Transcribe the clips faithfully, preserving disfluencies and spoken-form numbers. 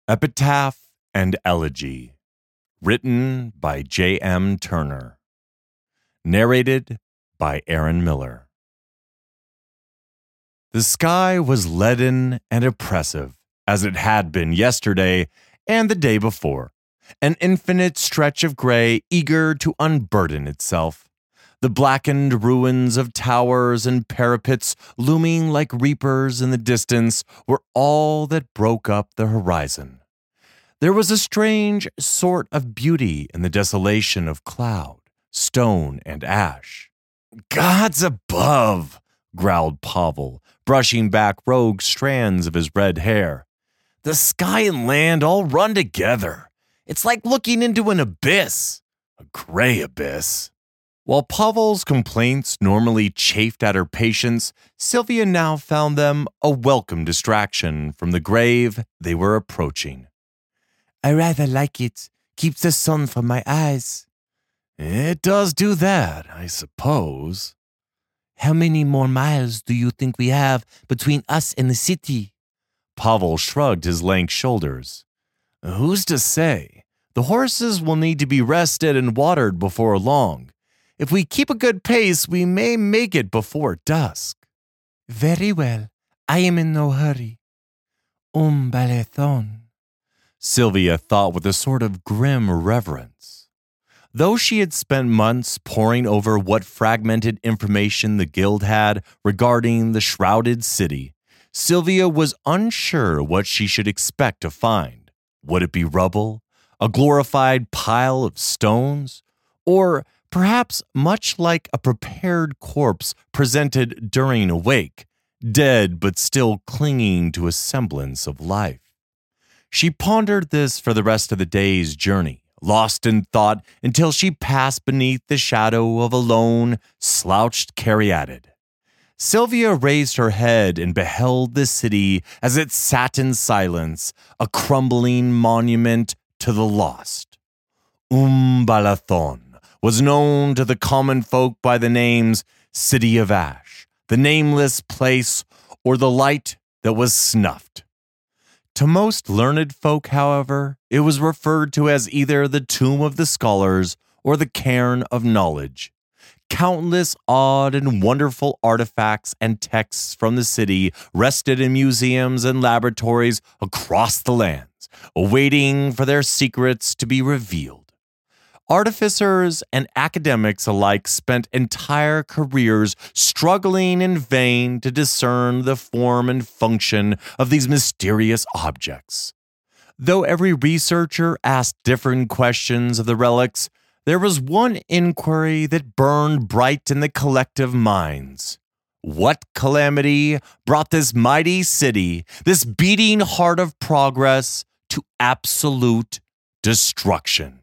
Epitaph and Elegy, written by J M Turner. Narrated by Aaron Miller. The sky was leaden and oppressive, as it had been yesterday and the day before, an infinite stretch of gray eager to unburden itself. The blackened ruins of towers and parapets looming like reapers in the distance were all that broke up the horizon. There was a strange sort of beauty in the desolation of cloud, stone, and ash. "Gods above," growled Pavel, brushing back rogue strands of his red hair. "The sky and land all run together. It's like looking into an abyss, a gray abyss." While Pavel's complaints normally chafed at her patience, Sylvia now found them a welcome distraction from the grave they were approaching. "I rather like it. Keeps the sun from my eyes." "It does do that, I suppose." "How many more miles do you think we have between us and the city?" Pavel shrugged his lank shoulders. "Who's to say? The horses will need to be rested and watered before long. If we keep a good pace, we may make it before dusk." "Very well. I am in no hurry." "Un balethon," Sylvia thought with a sort of grim reverence. Though she had spent months poring over what fragmented information the guild had regarding the shrouded city, Sylvia was unsure what she should expect to find. Would it be rubble, a glorified pile of stones, or perhaps much like a prepared corpse presented during a wake, dead but still clinging to a semblance of life? She pondered this for the rest of the day's journey, lost in thought until she passed beneath the shadow of a lone, slouched caryatid. Sylvia raised her head and beheld the city as it sat in silence, a crumbling monument to the lost. Umbalathon was known to the common folk by the names City of Ash, the Nameless Place, or the Light that was Snuffed. To most learned folk, however, it was referred to as either the Tomb of the Scholars or the Cairn of Knowledge. Countless odd and wonderful artifacts and texts from the city rested in museums and laboratories across the lands, awaiting for their secrets to be revealed. Artificers and academics alike spent entire careers struggling in vain to discern the form and function of these mysterious objects. Though every researcher asked different questions of the relics, there was one inquiry that burned bright in the collective minds. What calamity brought this mighty city, this beating heart of progress, to absolute destruction?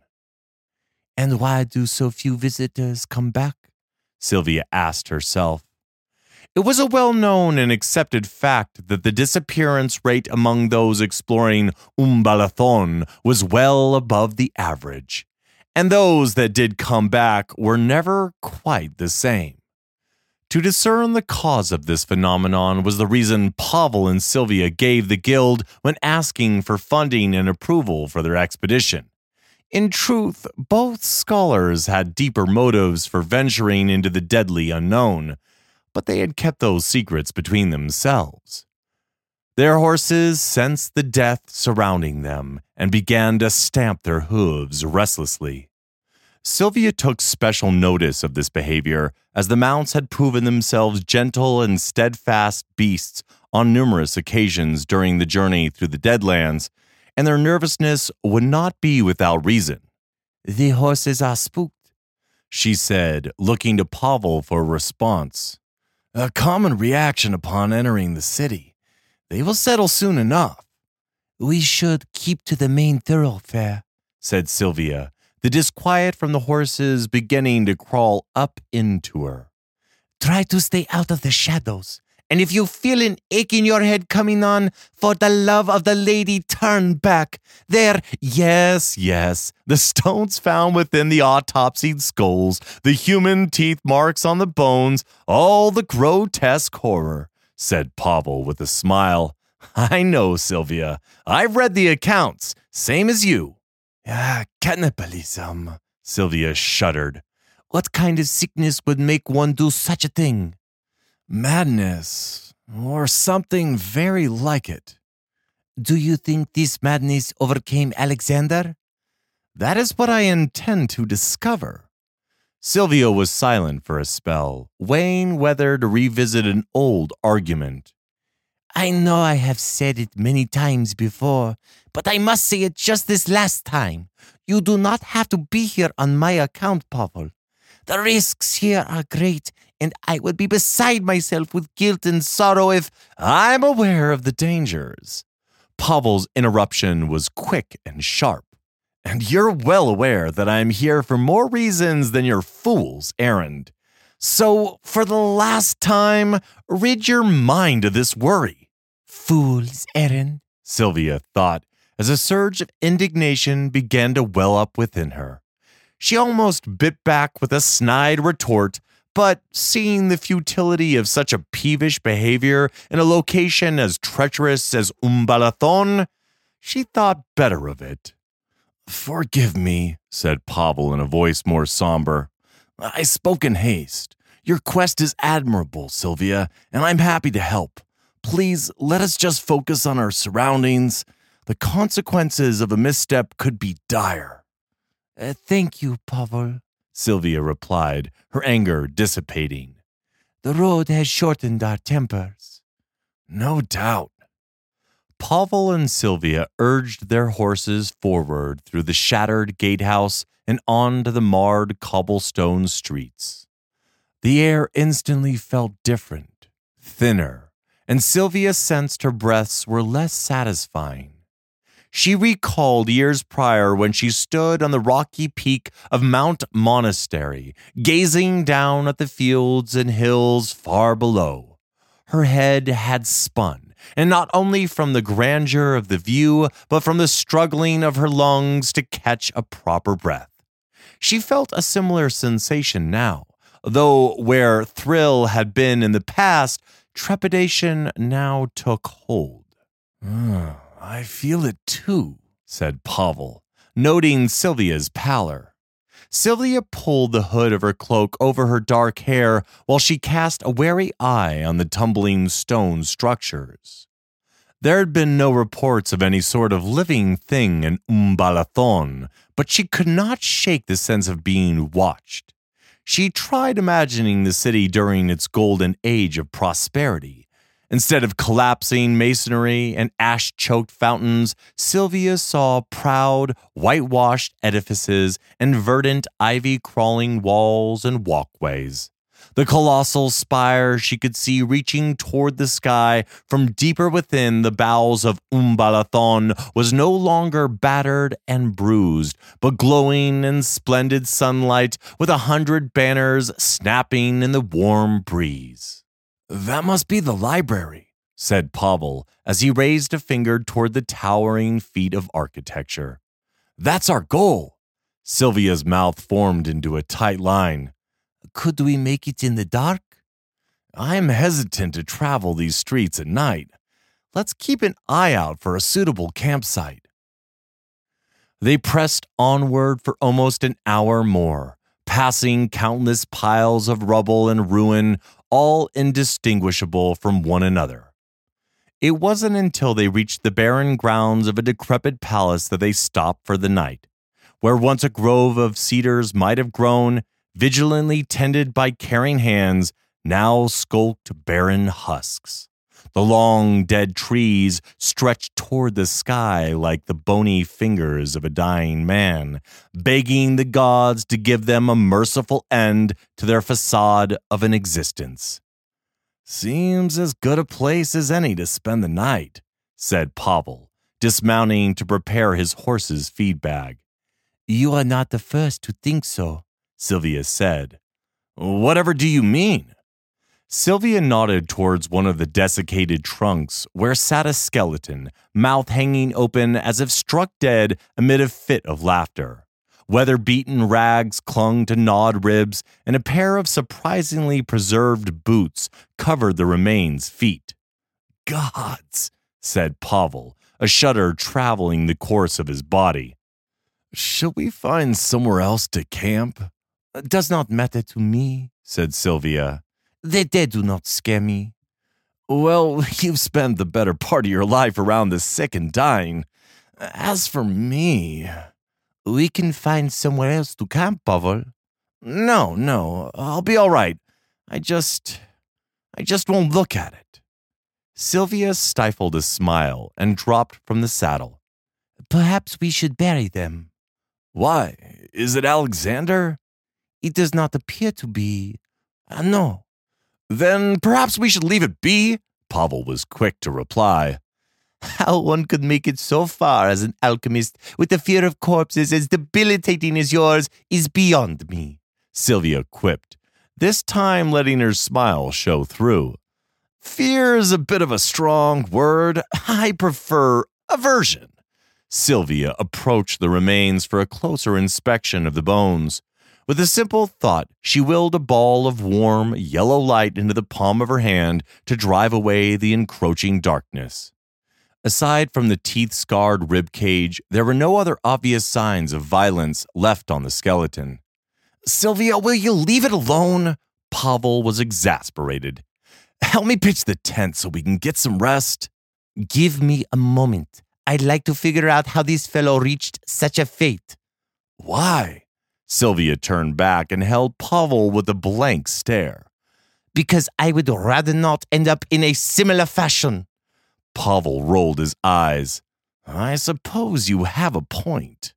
"And why do so few visitors come back?" Sylvia asked herself. It was a well-known and accepted fact that the disappearance rate among those exploring Umbalathon was well above the average, and those that did come back were never quite the same. To discern the cause of this phenomenon was the reason Pavel and Sylvia gave the guild when asking for funding and approval for their expedition. In truth, both scholars had deeper motives for venturing into the deadly unknown, but they had kept those secrets between themselves. Their horses sensed the death surrounding them and began to stamp their hooves restlessly. Sylvia took special notice of this behavior, as the mounts had proven themselves gentle and steadfast beasts on numerous occasions during the journey through the Deadlands, and their nervousness would not be without reason. "The horses are spooked," she said, looking to Pavel for a response. "A common reaction upon entering the city. They will settle soon enough." "We should keep to the main thoroughfare," said Sylvia, the disquiet from the horses beginning to crawl up into her. "Try to stay out of the shadows. And if you feel an ache in your head coming on, for the love of the lady, turn back. There, yes, yes, the stones found within the autopsied skulls, the human teeth marks on the bones, all the grotesque horror," said Pavel with a smile. I know, Sylvia. I've read the accounts, same as you. Ah, cannibalism, Sylvia shuddered. What kind of sickness would make one do such a thing? Madness, or something very like it. Do you think this madness overcame Alexander? That is what I intend to discover. Sylvia was silent for a spell, weighing whether to revisit an old argument. I know I have said it many times before, but I must say it just this last time. You do not have to be here on my account, Pavel. The risks here are great, and I would be beside myself with guilt and sorrow if... I'm aware of the dangers. Pavel's interruption was quick and sharp. And you're well aware that I'm here for more reasons than your fool's errand. So, for the last time, rid your mind of this worry. Fool's errand, Sylvia thought, as a surge of indignation began to well up within her. She almost bit back with a snide retort, but seeing the futility of such a peevish behavior in a location as treacherous as Umbalathon, she thought better of it. Forgive me, said Pavel in a voice more somber. I spoke in haste. Your quest is admirable, Sylvia, and I'm happy to help. Please, let us just focus on our surroundings. The consequences of a misstep could be dire. Uh, thank you, Pavel, Sylvia replied, her anger dissipating. The road has shortened our tempers. No doubt. Pavel and Sylvia urged their horses forward through the shattered gatehouse and onto the marred cobblestone streets. The air instantly felt different, thinner, and Sylvia sensed her breaths were less satisfying. She recalled years prior when she stood on the rocky peak of Mount Monastery, gazing down at the fields and hills far below. Her head had spun, and not only from the grandeur of the view, but from the struggling of her lungs to catch a proper breath. She felt a similar sensation now, though where thrill had been in the past, trepidation now took hold. Mm. I feel it too, said Pavel, noting Sylvia's pallor. Sylvia pulled the hood of her cloak over her dark hair while she cast a wary eye on the tumbling stone structures. There had been no reports of any sort of living thing in Umbalathon, but she could not shake the sense of being watched. She tried imagining the city during its golden age of prosperity. Instead of collapsing masonry and ash-choked fountains, Sylvia saw proud, whitewashed edifices and verdant, ivy-crawling walls and walkways. The colossal spire she could see reaching toward the sky from deeper within the bowels of Umbalathon was no longer battered and bruised, but glowing in splendid sunlight with a hundred banners snapping in the warm breeze. That must be the library, said Pavel as he raised a finger toward the towering feat of architecture. That's our goal. Sylvia's mouth formed into a tight line. Could we make it in the dark? I'm hesitant to travel these streets at night. Let's keep an eye out for a suitable campsite. They pressed onward for almost an hour more, passing countless piles of rubble and ruin, all indistinguishable from one another. It wasn't until they reached the barren grounds of a decrepit palace that they stopped for the night. Where once a grove of cedars might have grown, vigilantly tended by caring hands, now skulked barren husks. The long, dead trees stretched toward the sky like the bony fingers of a dying man, begging the gods to give them a merciful end to their facade of an existence. Seems as good a place as any to spend the night, said Pavel, dismounting to prepare his horse's feed bag. You are not the first to think so, Sylvia said. Whatever do you mean? Sylvia nodded towards one of the desiccated trunks where sat a skeleton, mouth hanging open as if struck dead amid a fit of laughter. Weather-beaten rags clung to gnawed ribs, and a pair of surprisingly preserved boots covered the remains' feet. Gods, said Pavel, a shudder traveling the course of his body. Shall we find somewhere else to camp? Does not matter to me, said Sylvia. The dead do not scare me. Well, you've spent the better part of your life around the sick and dying. As for me... We can find somewhere else to camp, Pavel. No, no, I'll be all right. I just... I just won't look at it. Sylvia stifled a smile and dropped from the saddle. Perhaps we should bury them. Why? Is it Alexander? It does not appear to be. Uh, no. Then perhaps we should leave it be, Pavel was quick to reply. How one could make it so far as an alchemist with the fear of corpses as debilitating as yours is beyond me, Sylvia quipped, this time letting her smile show through. Fear is a bit of a strong word. I prefer aversion. Sylvia approached the remains for a closer inspection of the bones. With a simple thought, she willed a ball of warm, yellow light into the palm of her hand to drive away the encroaching darkness. Aside from the teeth-scarred rib cage, there were no other obvious signs of violence left on the skeleton. Sylvia, will you leave it alone? Pavel was exasperated. Help me pitch the tent so we can get some rest. Give me a moment. I'd like to figure out how this fellow reached such a fate. Why? Sylvia turned back and held Pavel with a blank stare. Because I would rather not end up in a similar fashion. Pavel rolled his eyes. I suppose you have a point.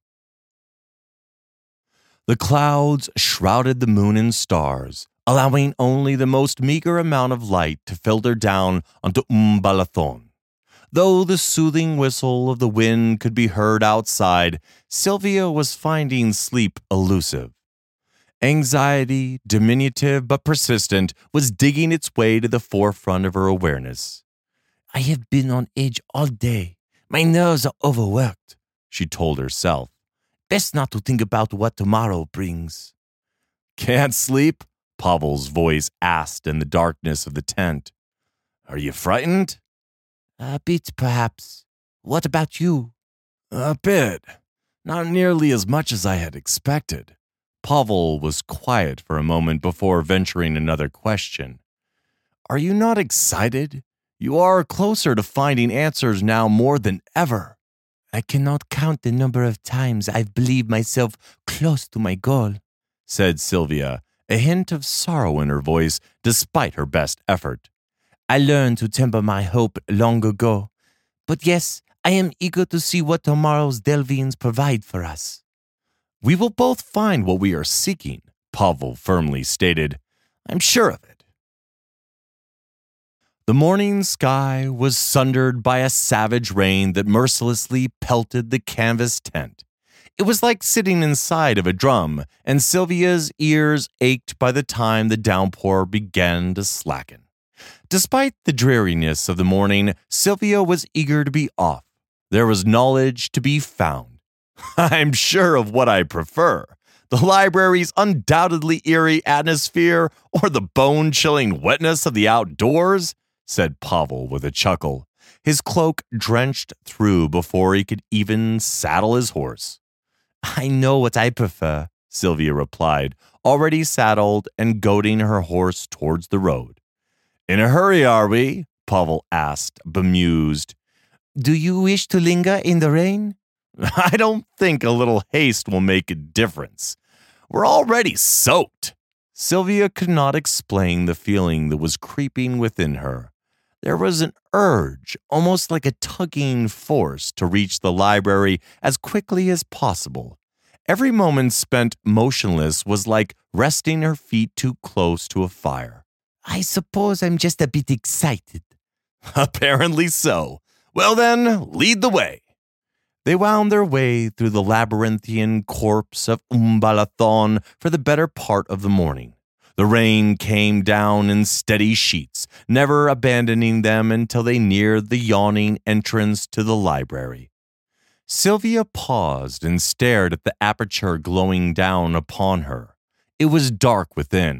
The clouds shrouded the moon and stars, allowing only the most meager amount of light to filter down onto Umbalathon. Though the soothing whistle of the wind could be heard outside, Sylvia was finding sleep elusive. Anxiety, diminutive but persistent, was digging its way to the forefront of her awareness. I have been on edge all day. My nerves are overworked, she told herself. Best not to think about what tomorrow brings. Can't sleep? Pavel's voice asked in the darkness of the tent. Are you frightened? A bit, perhaps. What about you? A bit. Not nearly as much as I had expected. Pavel was quiet for a moment before venturing another question. Are you not excited? You are closer to finding answers now more than ever. I cannot count the number of times I've believed myself close to my goal, said Sylvia, a hint of sorrow in her voice despite her best effort. I learned to temper my hope long ago. But yes, I am eager to see what tomorrow's Delvians provide for us. We will both find what we are seeking, Pavel firmly stated. I'm sure of it. The morning sky was sundered by a savage rain that mercilessly pelted the canvas tent. It was like sitting inside of a drum, and Sylvia's ears ached by the time the downpour began to slacken. Despite the dreariness of the morning, Sylvia was eager to be off. There was knowledge to be found. I'm sure of what I prefer. The library's undoubtedly eerie atmosphere or the bone-chilling wetness of the outdoors, said Pavel with a chuckle, his cloak drenched through before he could even saddle his horse. I know what I prefer, Sylvia replied, already saddled and goading her horse towards the road. In a hurry, are we? Pavel asked, bemused. Do you wish to linger in the rain? I don't think a little haste will make a difference. We're already soaked. Sylvia could not explain the feeling that was creeping within her. There was an urge, almost like a tugging force, to reach the library as quickly as possible. Every moment spent motionless was like resting her feet too close to a fire. I suppose I'm just a bit excited. Apparently so. Well then, lead the way. They wound their way through the labyrinthian corpse of Umbalathon for the better part of the morning. The rain came down in steady sheets, never abandoning them until they neared the yawning entrance to the library. Sylvia paused and stared at the aperture glowing down upon her. It was dark within,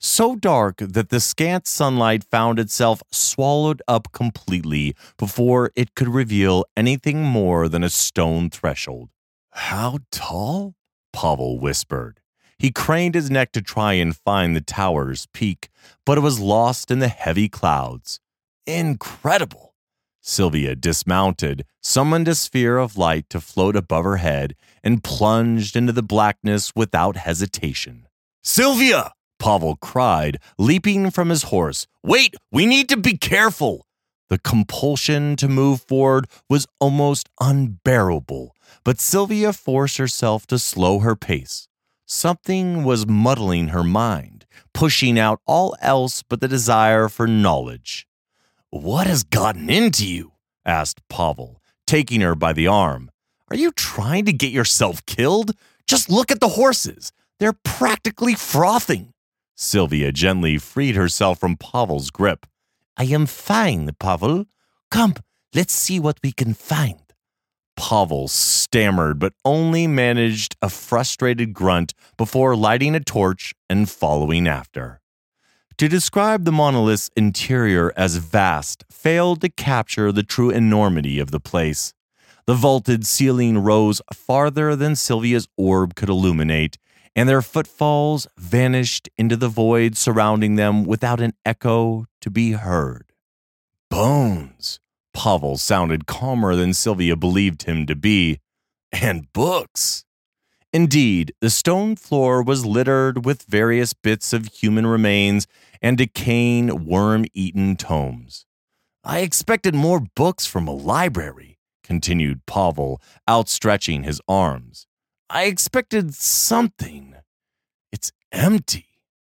so dark that the scant sunlight found itself swallowed up completely before it could reveal anything more than a stone threshold. "How tall?" Pavel whispered. He craned his neck to try and find the tower's peak, but it was lost in the heavy clouds. "Incredible!" Sylvia dismounted, summoned a sphere of light to float above her head, and plunged into the blackness without hesitation. "Sylvia!" Pavel cried, leaping from his horse. "Wait, we need to be careful!" The compulsion to move forward was almost unbearable, but Sylvia forced herself to slow her pace. Something was muddling her mind, pushing out all else but the desire for knowledge. "What has gotten into you?" asked Pavel, taking her by the arm. "Are you trying to get yourself killed? Just look at the horses. They're practically frothing." Sylvia gently freed herself from Pavel's grip. I am fine, Pavel. Come, let's see what we can find. Pavel stammered, but only managed a frustrated grunt before lighting a torch and following after. To describe the monolith's interior as vast failed to capture the true enormity of the place. The vaulted ceiling rose farther than Sylvia's orb could illuminate, and their footfalls vanished into the void surrounding them without an echo to be heard. Bones. Pavel sounded calmer than Sylvia believed him to be. And books. Indeed, the stone floor was littered with various bits of human remains and decaying, worm-eaten tomes. I expected more books from a library, continued Pavel, outstretching his arms. I expected something. It's empty.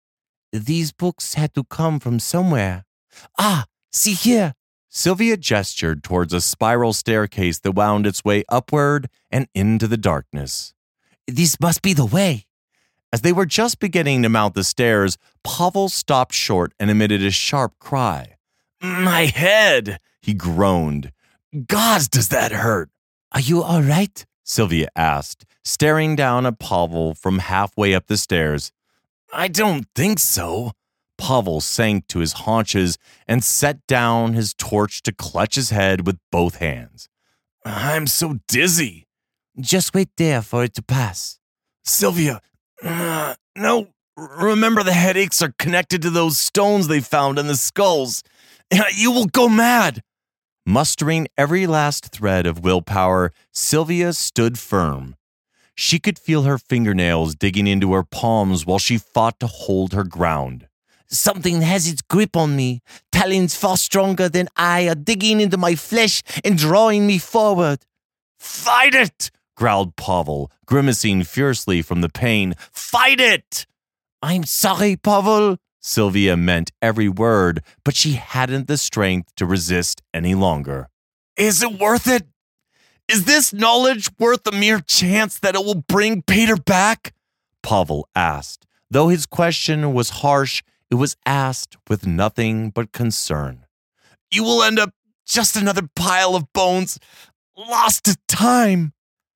These books had to come from somewhere. Ah, see here. Sylvia gestured towards a spiral staircase that wound its way upward and into the darkness. This must be the way. As they were just beginning to mount the stairs, Pavel stopped short and emitted a sharp cry. My head, he groaned. Gods, does that hurt? Are you all right? Sylvia asked, staring down at Pavel from halfway up the stairs. I don't think so. Pavel sank to his haunches and set down his torch to clutch his head with both hands. I'm so dizzy. Just wait there for it to pass. Sylvia, uh, no, remember the headaches are connected to those stones they found in the skulls. You will go mad. Mustering every last thread of willpower, Sylvia stood firm. She could feel her fingernails digging into her palms while she fought to hold her ground. Something has its grip on me. Talons far stronger than I are digging into my flesh and drawing me forward. Fight it, growled Pavel, grimacing fiercely from the pain. Fight it! I'm sorry, Pavel. Sylvia meant every word, but she hadn't the strength to resist any longer. Is it worth it? Is this knowledge worth the mere chance that it will bring Peter back? Pavel asked. Though his question was harsh, it was asked with nothing but concern. You will end up just another pile of bones, lost to time.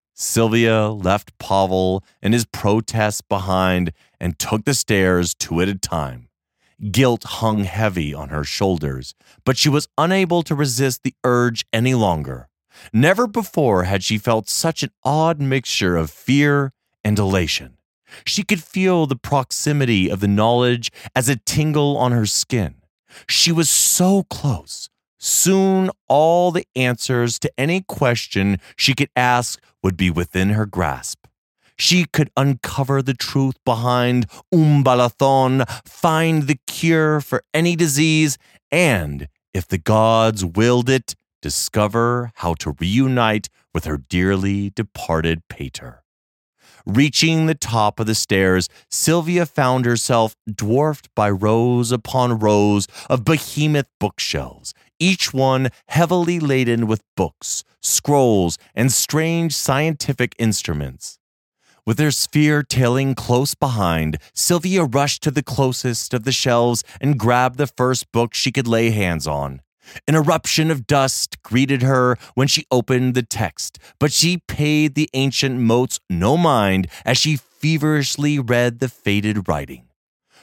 Sylvia left Pavel and his protests behind and took the stairs two at a time. Guilt hung heavy on her shoulders, but she was unable to resist the urge any longer. Never before had she felt such an odd mixture of fear and elation. She could feel the proximity of the knowledge as a tingle on her skin. She was so close. Soon all the answers to any question she could ask would be within her grasp. She could uncover the truth behind Umbalathon, find the cure for any disease, and, if the gods willed it, discover how to reunite with her dearly departed pater. Reaching the top of the stairs, Sylvia found herself dwarfed by rows upon rows of behemoth bookshelves, each one heavily laden with books, scrolls, and strange scientific instruments. With their sphere tailing close behind, Sylvia rushed to the closest of the shelves and grabbed the first book she could lay hands on. An eruption of dust greeted her when she opened the text, but she paid the ancient motes no mind as she feverishly read the faded writing.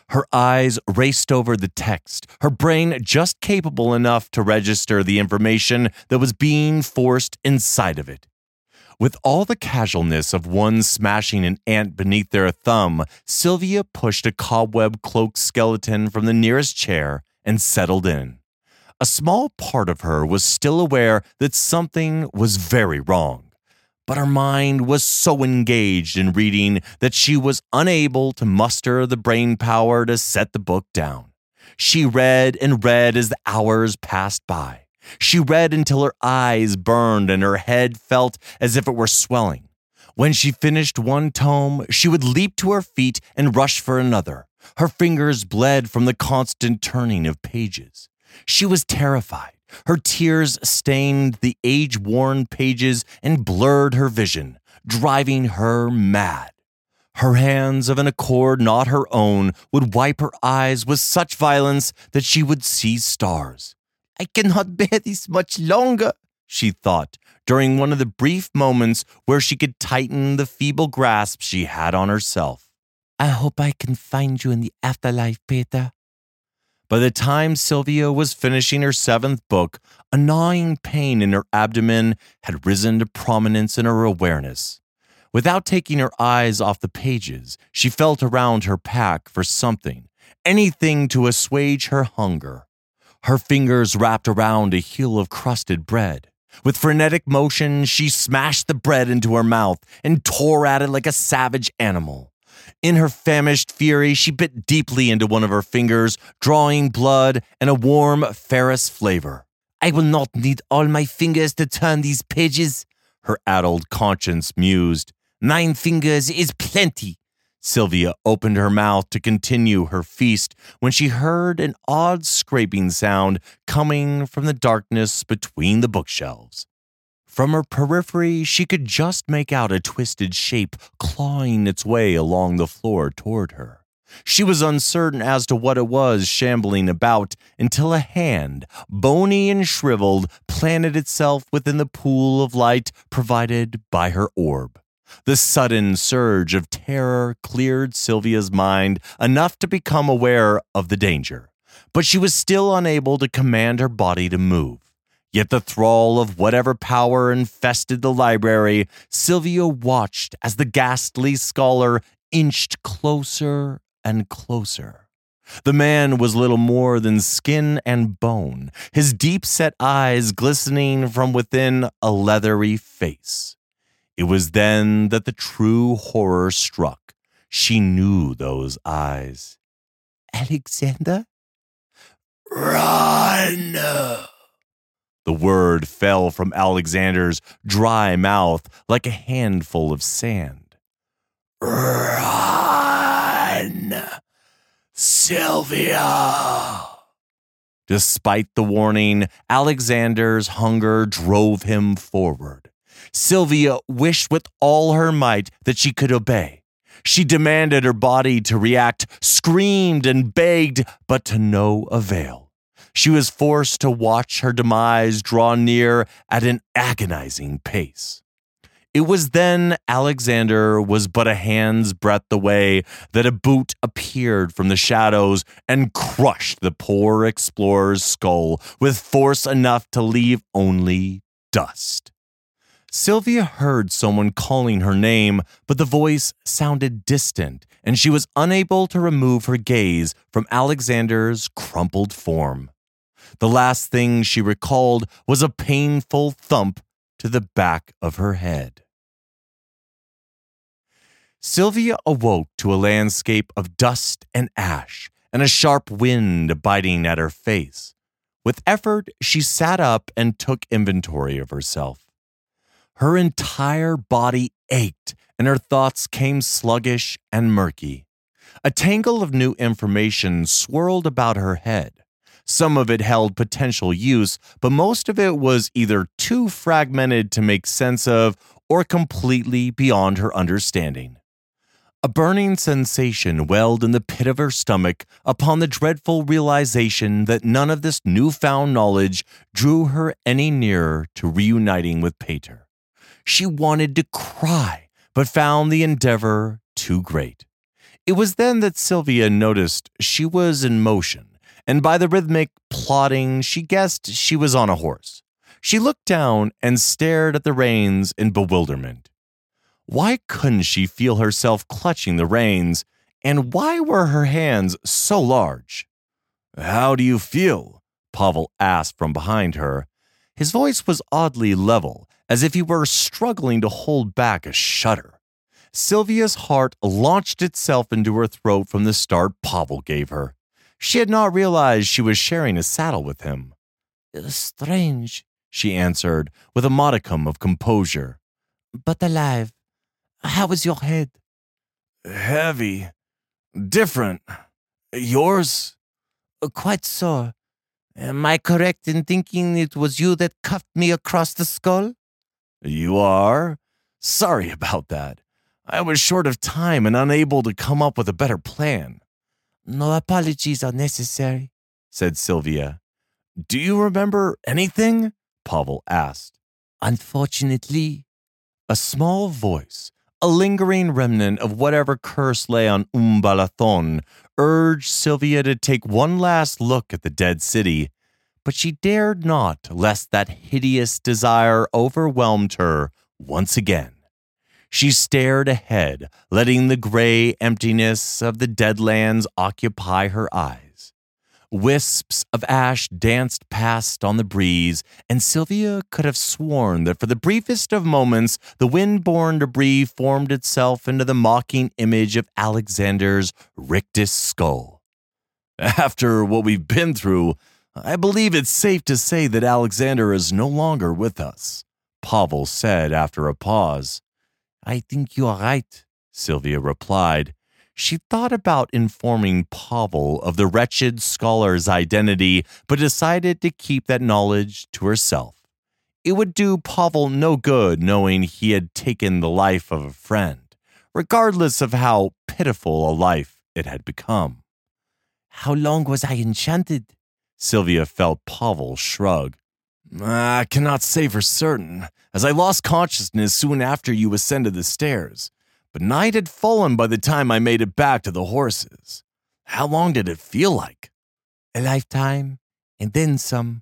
Her eyes raced over the text, her brain just capable enough to register the information that was being forced inside of it. With all the casualness of one smashing an ant beneath their thumb, Sylvia pushed a cobweb-cloaked skeleton from the nearest chair and settled in. A small part of her was still aware that something was very wrong, but her mind was so engaged in reading that she was unable to muster the brain power to set the book down. She read and read as the hours passed by. She read until her eyes burned and her head felt as if it were swelling. When she finished one tome, she would leap to her feet and rush for another. Her fingers bled from the constant turning of pages. She was terrified. Her tears stained the age-worn pages and blurred her vision, driving her mad. Her hands, of an accord not her own, would wipe her eyes with such violence that she would see stars. "I cannot bear this much longer," she thought, during one of the brief moments where she could tighten the feeble grasp she had on herself. "I hope I can find you in the afterlife, Peter." By the time Sylvia was finishing her seventh book, a gnawing pain in her abdomen had risen to prominence in her awareness. Without taking her eyes off the pages, she felt around her pack for something, anything to assuage her hunger. Her fingers wrapped around a heel of crusted bread. With frenetic motion, she smashed the bread into her mouth and tore at it like a savage animal. In her famished fury, she bit deeply into one of her fingers, drawing blood and a warm, ferrous flavor. "I will not need all my fingers to turn these pages," her addled conscience mused. "Nine fingers is plenty." Sylvia opened her mouth to continue her feast when she heard an odd scraping sound coming from the darkness between the bookshelves. From her periphery, she could just make out a twisted shape clawing its way along the floor toward her. She was uncertain as to what it was shambling about until a hand, bony and shriveled, planted itself within the pool of light provided by her orb. The sudden surge of terror cleared Sylvia's mind enough to become aware of the danger, but she was still unable to command her body to move. Yet the thrall of whatever power infested the library, Sylvia watched as the ghastly scholar inched closer and closer. The man was little more than skin and bone, his deep-set eyes glistening from within a leathery face. It was then that the true horror struck. She knew those eyes. "Alexander?" "Run!" The word fell from Alexander's dry mouth like a handful of sand. "Run! Sylvia!" Despite the warning, Alexander's hunger drove him forward. Sylvia wished with all her might that she could obey. She demanded her body to react, screamed and begged, but to no avail. She was forced to watch her demise draw near at an agonizing pace. It was then Alexander was but a hand's breadth away that a boot appeared from the shadows and crushed the poor explorer's skull with force enough to leave only dust. Sylvia heard someone calling her name, but the voice sounded distant, and she was unable to remove her gaze from Alexander's crumpled form. The last thing she recalled was a painful thump to the back of her head. Sylvia awoke to a landscape of dust and ash, and a sharp wind biting at her face. With effort, she sat up and took inventory of herself. Her entire body ached, and her thoughts came sluggish and murky. A tangle of new information swirled about her head. Some of it held potential use, but most of it was either too fragmented to make sense of or completely beyond her understanding. A burning sensation welled in the pit of her stomach upon the dreadful realization that none of this newfound knowledge drew her any nearer to reuniting with Peter. She wanted to cry, but found the endeavor too great. It was then that Sylvia noticed she was in motion, and by the rhythmic plodding, she guessed she was on a horse. She looked down and stared at the reins in bewilderment. Why couldn't she feel herself clutching the reins, and why were her hands so large? "How do you feel?" Pavel asked from behind her. His voice was oddly level, as if he were struggling to hold back a shudder. Sylvia's heart launched itself into her throat from the start Pavel gave her. She had not realized she was sharing a saddle with him. "Strange," she answered with a modicum of composure. "but alive. How is your head?" "Heavy. Different. Yours?" "Quite so. Am I correct in thinking it was you that cuffed me across the skull?" "You are? Sorry about that. I was short of time and unable to come up with a better plan." "No apologies are necessary," said Sylvia. "Do you remember anything?" Pavel asked. "Unfortunately." A small voice, a lingering remnant of whatever curse lay on Umbalathon, urged Sylvia to take one last look at the dead city, but she dared not, lest that hideous desire overwhelmed her once again. She stared ahead, letting the gray emptiness of the deadlands occupy her eyes. Wisps of ash danced past on the breeze, and Sylvia could have sworn that for the briefest of moments the wind-borne debris formed itself into the mocking image of Alexander's rictus skull. "After what we've been through, I believe it's safe to say that Alexander is no longer with us," Pavel said after a pause. "I think you are right," Sylvia replied. She thought about informing Pavel of the wretched scholar's identity, but decided to keep that knowledge to herself. It would do Pavel no good knowing he had taken the life of a friend, regardless of how pitiful a life it had become. "How long was I enchanted?" Sylvia felt Pavel shrug. "I cannot say for certain, as I lost consciousness soon after you ascended the stairs. But night had fallen by the time I made it back to the horses. How long did it feel like?" "A lifetime, and then some."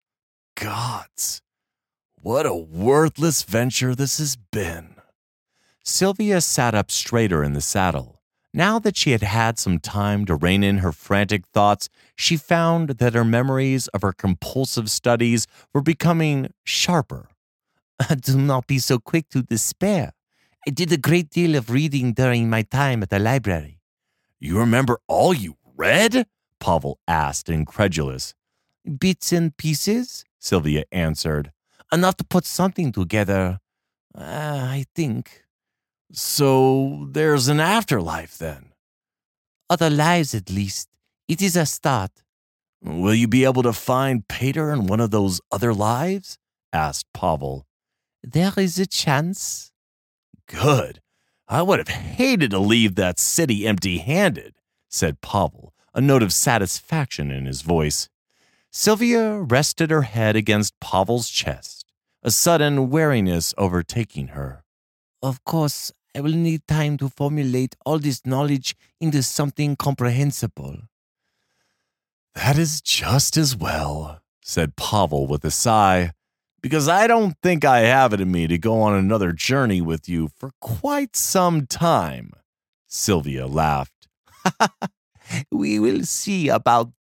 "Gods, what a worthless venture this has been." Sylvia sat up straighter in the saddle. Now that she had had some time to rein in her frantic thoughts, she found that her memories of her compulsive studies were becoming sharper. "Do not be so quick to despair. I did a great deal of reading during my time at the library." "You remember all you read?" Pavel asked, incredulous. "Bits and pieces," Sylvia answered. "Enough to put something together, uh, I think." "So there's an afterlife, then?" "Other lives, at least. It is a start." "Will you be able to find Peter in one of those other lives?" asked Pavel. "There is a chance." "Good. I would have hated to leave that city empty-handed," said Pavel, a note of satisfaction in his voice. Sylvia rested her head against Pavel's chest, a sudden weariness overtaking her. "Of course, I will need time to formulate all this knowledge into something comprehensible." "That is just as well," said Pavel with a sigh, "because I don't think I have it in me to go on another journey with you for quite some time." Sylvia laughed. "We will see about